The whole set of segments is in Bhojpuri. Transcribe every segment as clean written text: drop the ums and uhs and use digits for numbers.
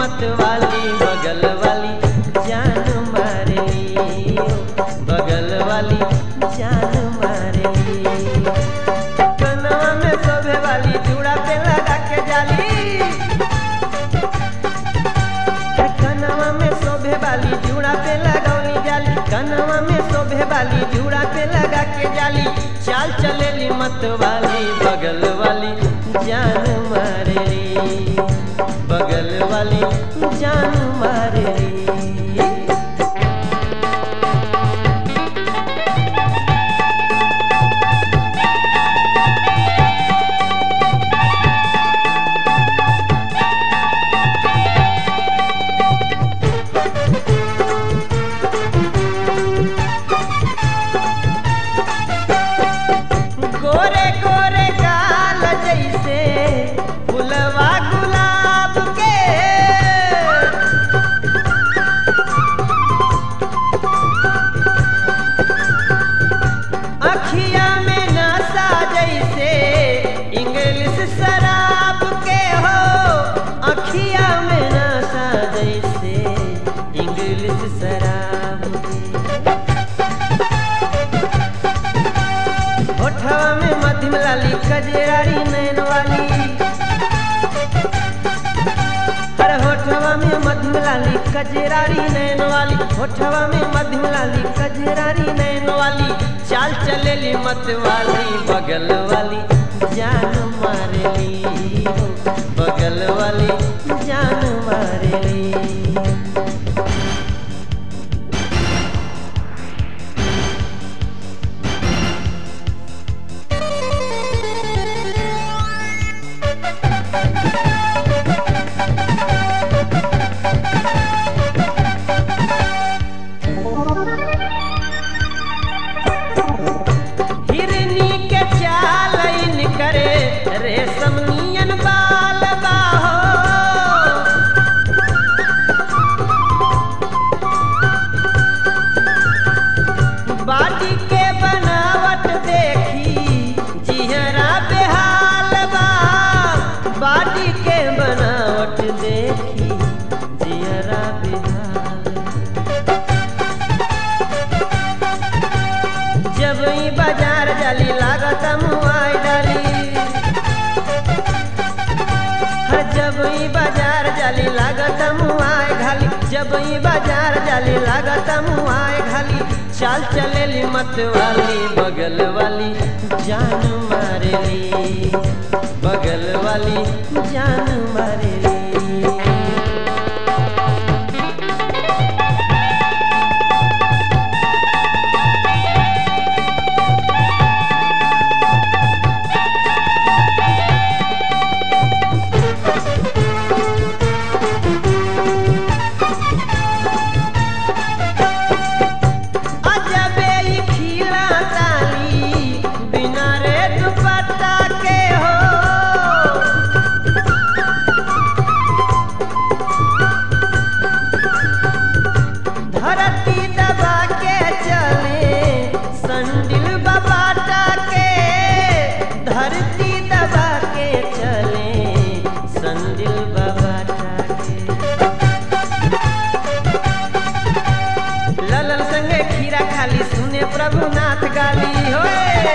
मत वाली बगल वाली जान मारली बगल वाली जान मारली। कनवा में शोभे वाली जूड़ा पे लगा के जाली कनवा में शोभे वाली जूड़ा पे लगौली जाली कनवा में शोभे वाली जूड़ा पे लगा के जाली चाल चलेली मत वाली बगल वाली जान मारली बगल वाली जान मारली। गोरे गोरे गाल जैसे फुलवा गुलाब के अखिया में नशा जैसे इंग्लिश शराब के हो अखिया में नशा जैसे इंग्लिश शराब के। होठवा में मध्यम लाली कजरारी नैन वाली अरे होठवा में मध्यम लाली कजरारी नैन वाली होठवा में मध्यम लाली कजरारी नैन वाली चाल चलेली मत वाली बगल वाली जान मारली बगल वाली जान मारली। हिरनी के चाल करे रेशम नियन बाल बाहो बाटी के बनावट देखी जिहरा बेहाल बा बाटी के बनावट देखी जिहरा बेहाल जब ई बाजार जाली लागत मुआई डाली जब ई बाजार जाली लागत मुआई घाली जब ई बाजार जाली लागत मुआई घाली चाल चलेली मत वाली बगल वाली जान मारली बगल वाली जान मारली। अजबे ई खिला ताली बिना रे दुपट्टा के हो धरती दबा के चले संडिल बाबाटा के धरती दबा के चले संडिल बाबाटा के। ललन संगे खीरा खाली सुने प्रभुनाथ गाली होए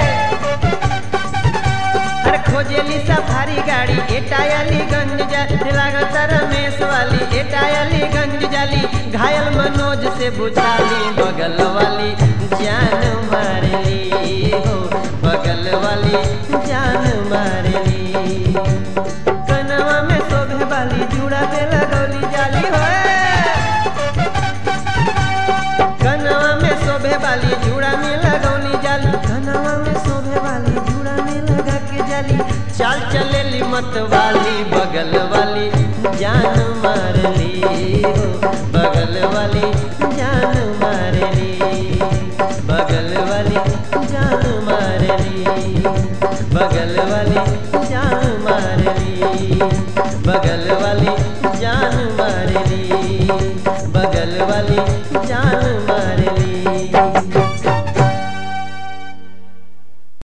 हर खोजेली सफारी गाड़ी एटायलीगंज जाली लागत रमेश वाली एटायलीगंज जाली घायल मनोज से बुझाली बगल वाली जान मारली हो बगल वाली जान मारली। कनवा में शोभे वाली जूड़ा पे लगौली जाली होए कनवा में शोभे वाली जूड़ा में लगौली जाली कनवा में शोभे वाली जूड़ा में लगा के जाली चाल चलेली मत वाली बगल वाली जान मारली हो बगल वाली जान मारली बगल वाली जान मारली बगल वाली जान मारली बगल वाली जान मारली